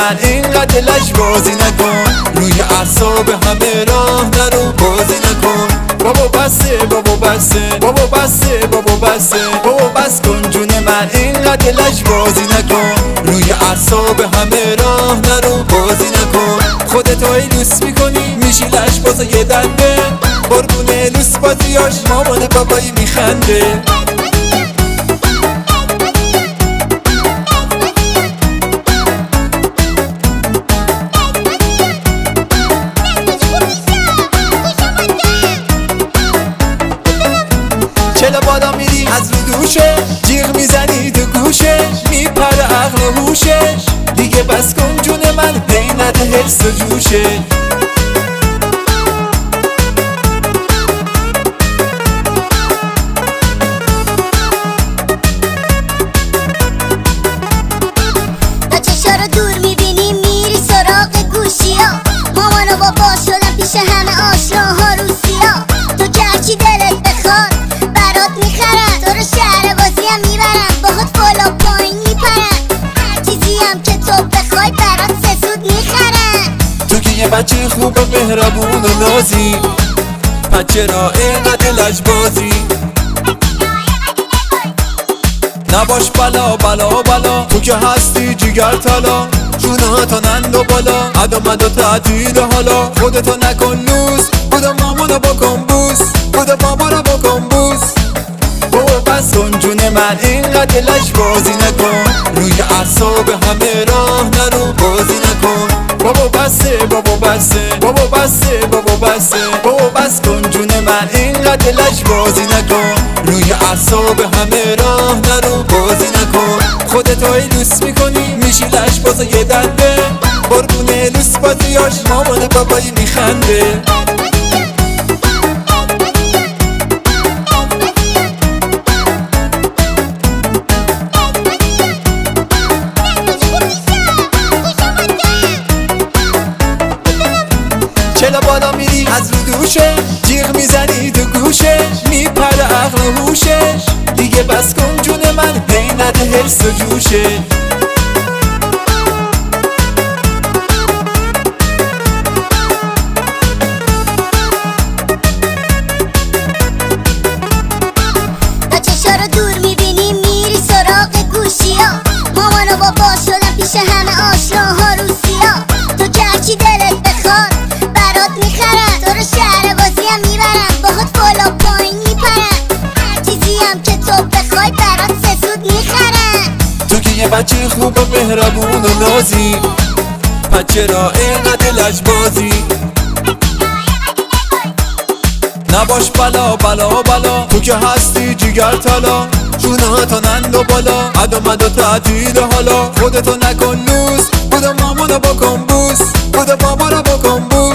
من اینقدر لجبازی نکن، روی اعصاب همه راه نرو بازی نکن. بابا بسه بابا بسه بابا بسه بابا بسه بابا بس کن جون من اینقدر لجبازی نکن، روی اعصاب همه راه نرو بازی نکن. خودتو ایلوس میکنی میشی لجباز یه دنده، قربونه لوس بازیاش مامان بابایی میخنده. چلا بالا میری از رو دوشه، جیغ میزنی تو گوشه، میپره عقل و هوشش. دیگه بس کن جون من حینت حرس و جوشه. تا چشا رو دور میبینی میری سراغ گوشیا، مامان و بابا شدن پیش همه آشناها روسیا. تو که هرچی دلت بخواد برات میخرن، تو رو شهر بازی هم میبرن، باهات بالا پایین میپرن، هر چیزی هم که تو بخوای برات سسود میخرن. تو که یه بچه خوب و مهربون و نازی، پس چرا اینقدر لجبازی؟ نباش بلا بلا بلا، تو که هستی جگر طلا، جونه تا نند و بالا، عدم و تعطیل حالا. خودتو نکن لوس، خدا مامانو بکن بوس، خدا بابا بکن بوس. بابا بس کن جون من اینقدر لجبازی نکن، روی اعصاب همه راه نرو بازی نکن. بابا بسه بابا بسه بابا بسه بابا بسه بابا بس کن جون من اینقدر لجبازی نکن، روی اعصاب همه راه نرو بازی نکن. خودتو ایلوس میکنی میشی لجباز یه دنده، قربونه لوس بازیاش مامان بابایی میخنده. چلا بالا میری از رو دوشه، جیغ میزنی تو گوشه، میپره عقل و هوشش. دیگه بس کن جون من حینت حرس و جوشه. تا چشا رو دور میبینی میری سراغ گوشیا، مامان و بابا شدن پیش همه آشناها روسیا. تو که هرچی دلت بخواد برات میخرن، تو رو شهر بازی هم میبرن، باهات بالا پایین میپرن، هر چیزی هم که تو بخوای برات سسود میخرن. تو که یه بچه خوب و مهربون و نازی، پس چرا اینقدر لجبازی؟ نباش بلا بلا بلا، تو که هستی جگر طلا، جونه تا نند و بالا، عدم و تعطیل حالا. خودتو نکن لوس، خدا مامانو بکن بوس، خدا بابا رو بکن بوس.